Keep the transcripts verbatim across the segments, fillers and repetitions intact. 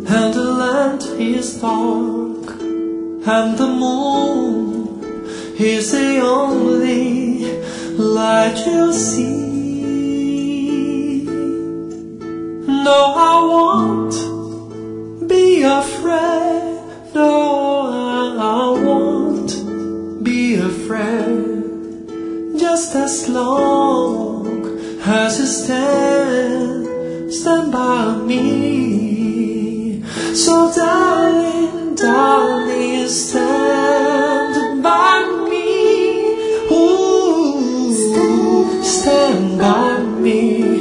and the land is dark, and the moon is the only light you see. No, I won't be afraid. No, I won't be afraid. Just as long as you stand, stand by me. So darling, darling, stand by me. Ooh, stand by me.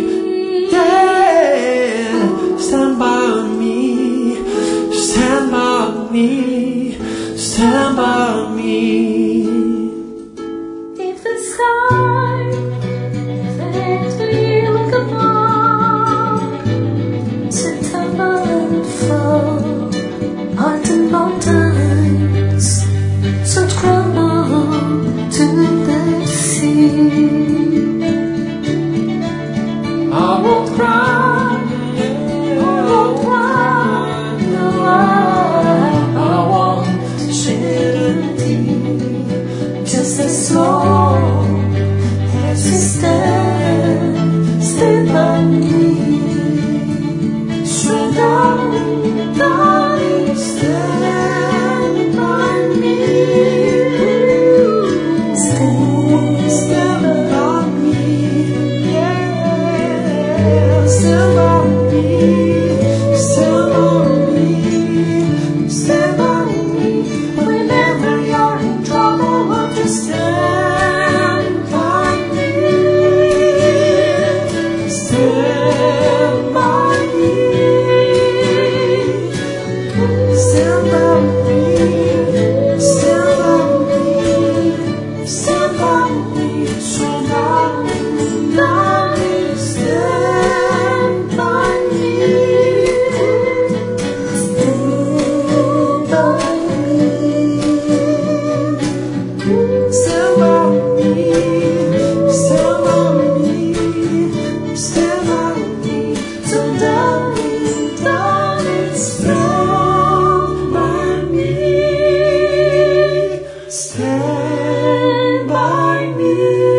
Yeah, stand by me. Stand by me. Stand by me. If the sky faintly look upon September and fall on the mountains, so crumble to the sea. I won't cry, I won't cry, no, I, I won't shed a tear. Just as long as you stand, stand by me. So darling, darling, stand by me. Stand, stand by me. Yeah, stand by me. Stand by me. Stand by me. Whenever you're in trouble, won't you stand by me? Stand by me. Stand by me. Stand by me. Stand by me. So darling, darling, stand by me. Stand by me. Stand by me. Stand by me. Stand by me. So darling, darling, stand by me. Stand by me.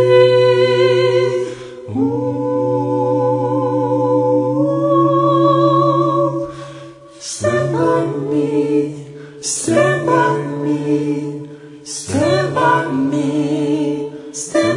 Ooh. Stand by me. Stand by me. Stand by me. Stand